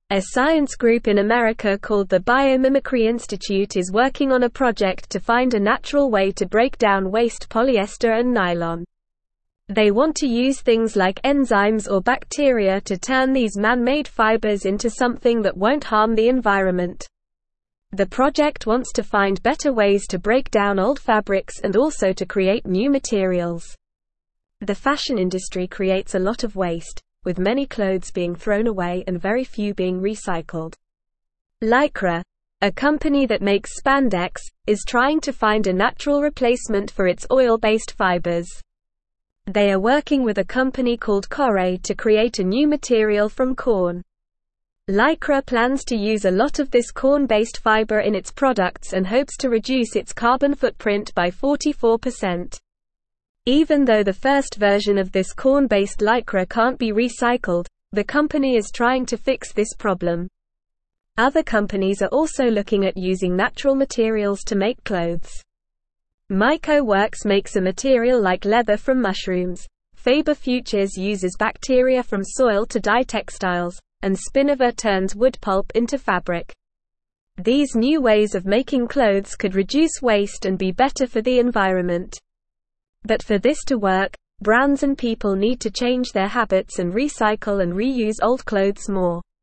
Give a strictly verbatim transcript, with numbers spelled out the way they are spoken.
A science group in America called the Biomimicry Institute is working on a project to find a natural way to break down waste polyester and nylon. They want to use things like enzymes or bacteria to turn these man-made fibers into something that won't harm the environment. The project wants to find better ways to break down old fabrics and also to create new materials. The fashion industry creates a lot of waste, with many clothes being thrown away and very few being recycled. Lycra, a company that makes spandex, is trying to find a natural replacement for its oil-based fibers. They are working with a company called Corre to create a new material from corn. Lycra plans to use a lot of this corn-based fiber in its products and hopes to reduce its carbon footprint by forty-four percent. Even though the first version of this corn-based lycra can't be recycled, the company is trying to fix this problem. Other companies are also looking at using natural materials to make clothes. Myco Works makes a material like leather from mushrooms. Faber Futures uses bacteria from soil to dye textiles, and Spinnover turns wood pulp into fabric. These new ways of making clothes could reduce waste and be better for the environment. But for this to work, brands and people need to change their habits and recycle and reuse old clothes more.